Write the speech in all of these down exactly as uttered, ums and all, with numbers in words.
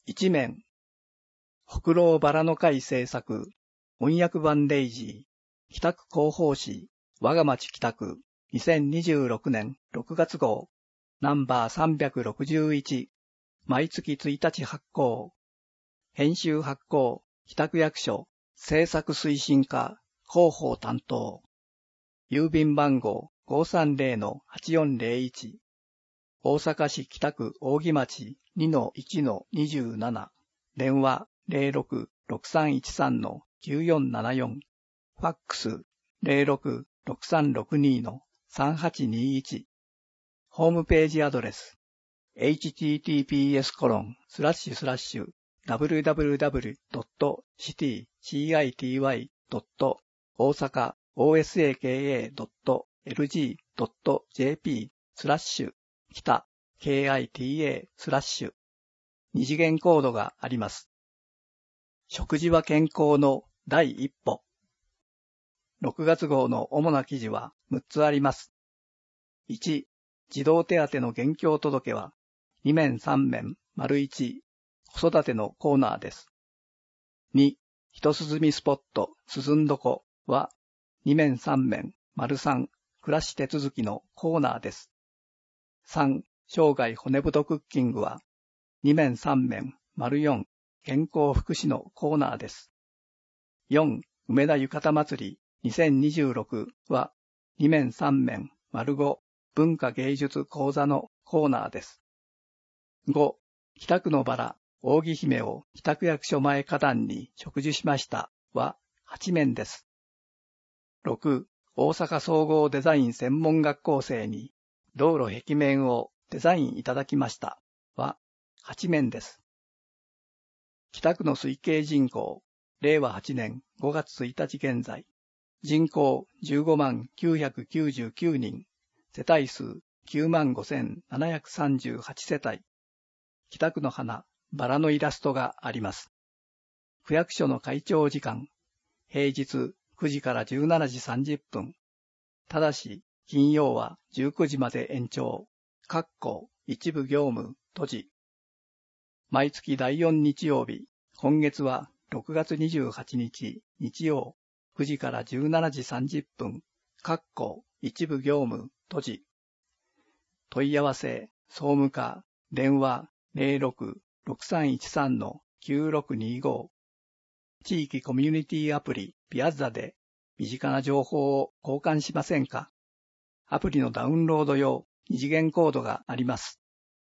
一面。北郎バラの会制作、翻訳版デイジー、北区広報誌、我が町北区、にせんにじゅうろくねんろくがつ号、ナンバーさんびゃくろくじゅういち、毎月ついたち発行。編集発行、北区役所、制作推進課、広報担当。郵便番号 ごーさんぜろのはちよんぜろいち。大阪市北区扇町 にのいちのにじゅうなな。電話 ゼロろく ろくさんいちさんのきゅうよんななよん。ファックス ゼロろく ろくさんろくにのさんはちにいち。ホームページアドレス エイチティーティーピーエスコロンスラッシュスラッシュダブリューダブリューダブリュードットシティシーアイティーワイドット大阪 オーエスエーケーエードットエルジードットジェーピー スラッシュ北 ケーアイティーエー スラッシュ二次元コードがあります。食事は健康の第一歩。ろくがつ号の主な記事はむっつあります。いち、児童手当の現況届はに面さん面丸いち、子育てのコーナーです。に、一涼みスポット涼んどこはに面さん面丸さん、暮らし手続きのコーナーです。さん、生涯骨太クッキングはに面さん面丸よん、健康福祉のコーナーです。よん、梅田浴衣祭りにせんにじゅうろくはに面さん面丸ご、文化芸術講座のコーナーです。ご、北区のバラ、扇姫を北区役所前花壇に植樹しましたははち面です。ろく、大阪総合デザイン専門学校生に道路壁面をデザインいただきましたははち面です。北区の推計人口、れいわはちねんごがつついたち現在、人口じゅうごまんきゅうひゃくきゅうじゅうきゅうにん、世帯数きゅうまんごせんななひゃくさんじゅうはち世帯、北区の花、バラのイラストがあります。区役所の開庁時間、平日くじからじゅうしちじさんじゅっぷん、ただし金曜はじゅうくじまで延長、括弧一部業務閉じ。毎月だいよん日曜日、今月はろくがつにじゅうはちにち日曜くじからじゅうしちじさんじゅっぷん、括弧一部業務閉じ。問い合わせ、総務課、電話 ゼロろく ろくさんいちさんのきゅうろくにご。地域コミュニティアプリピアッザで身近な情報を交換しませんか？アプリのダウンロード用二次元コードがあります。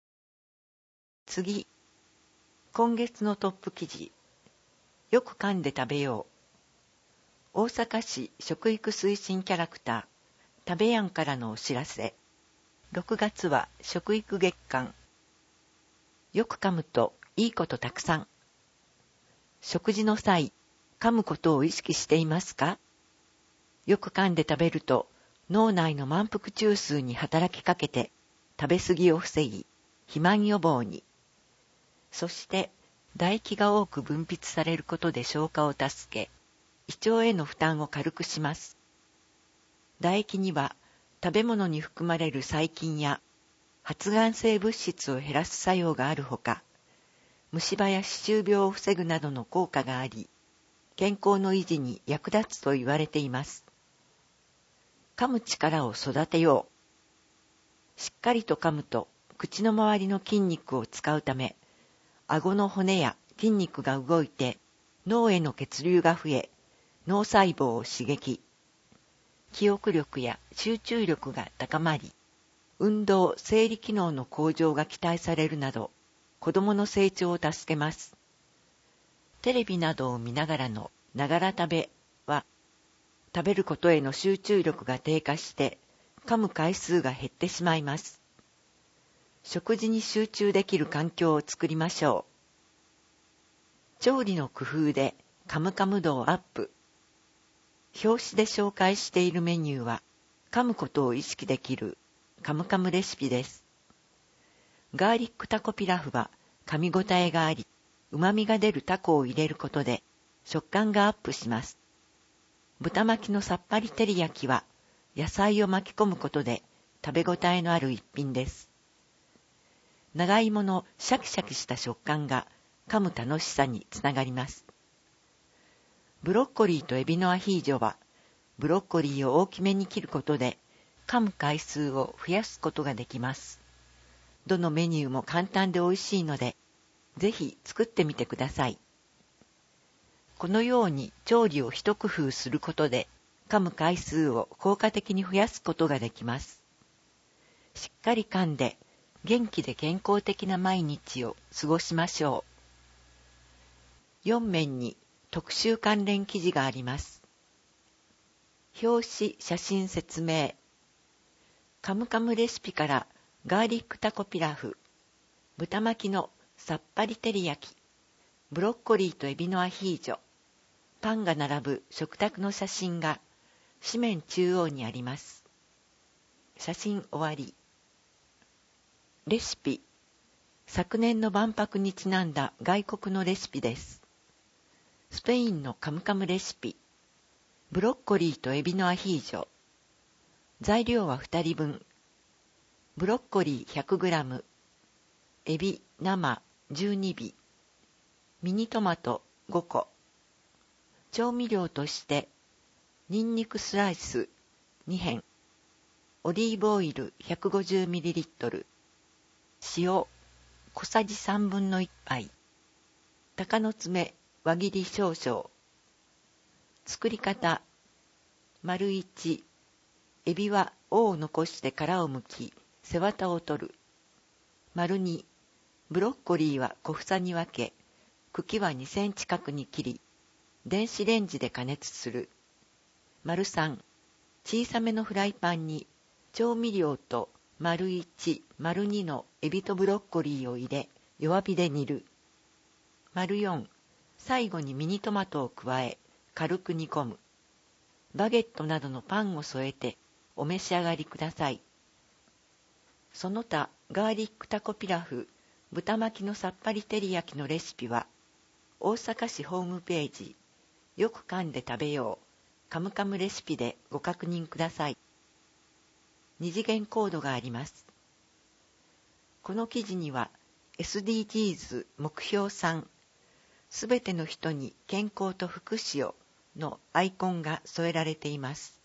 次、今月のトップ記事。よく噛んで食べよう。大阪市食育推進キャラクター、食べやんからのお知らせ。ろくがつは食育月間。よく噛むといいことたくさん。食事の際、噛むことを意識していますか？よく噛んで食べると脳内の満腹中枢に働きかけて食べ過ぎを防ぎ、肥満予防に。そして唾液が多く分泌されることで消化を助け、胃腸への負担を軽くします。唾液には食べ物に含まれる細菌や発がん性物質を減らす作用があるほか、虫歯や歯周病を防ぐなどの効果があり、健康の維持に役立つと言われています。噛む力を育てよう。しっかりと噛むと口の周りの筋肉を使うため、顎の骨や筋肉が動いて脳への血流が増え、脳細胞を刺激。記憶力や集中力が高まり、運動・生理機能の向上が期待されるなど、子供の成長を助けます。テレビなどを見ながらのながら食べは、食べることへの集中力が低下して、噛む回数が減ってしまいます。食事に集中できる環境を作りましょう。調理の工夫でカムカム度をアップ。表紙で紹介しているメニューは、噛むことを意識できるカムカムレシピです。ガーリックタコピラフは噛み応えがあり、旨味が出るタコを入れることで食感がアップします。豚巻きのさっぱり照り焼きは野菜を巻き込むことで食べ応えのある一品です。長芋のシャキシャキした食感が噛む楽しさにつながります。ブロッコリーとエビのアヒージョは、ブロッコリーを大きめに切ることで、噛む回数を増やすことができます。どのメニューも簡単で美味しいので、ぜひ作ってみてください。このように調理を一工夫することで、噛む回数を効果的に増やすことができます。しっかり噛んで、元気で健康的な毎日を過ごしましょう。よん面に特集関連記事があります。表紙写真説明。カムカムレシピからガーリックタコピラフ、豚巻きのさっぱり照り焼き、ブロッコリーとエビのアヒージョ、パンが並ぶ食卓の写真が紙面中央にあります。写真終わり。レシピ。昨年の万博にちなんだ外国のレシピです。スペインのカムカムレシピ。ブロッコリーとエビのアヒージョ。材料はふたりぶん。ブロッコリー ひゃくグラム。エビ生じゅうにび。ミニトマトごこ。調味料として、ニンニクスライスにへん。オリーブオイル ひゃくごじゅうミリリットル。塩小さじさんぶんのいちぱい。鷹の爪輪切り少々。作り方。丸いち、エビは尾を残して殻を剥き、背わたを取る。丸に、ブロッコリーは小房に分け、茎はにセンチ角に切り、電子レンジで加熱する。丸さん、小さめのフライパンに、調味料と丸いち、丸にのエビとブロッコリーを入れ、弱火で煮る。丸よん、最後にミニトマトを加え、軽く煮込む。バゲットなどのパンを添えてお召し上がりください。その他ガーリックタコピラフ、豚巻きのさっぱり照り焼きのレシピは、大阪市ホームページ、よく噛んで食べよう、カムカムレシピでご確認ください。二次元コードがあります。この記事には エスディージーズ 目標さん、すべての人に健康と福祉をのアイコンが添えられています。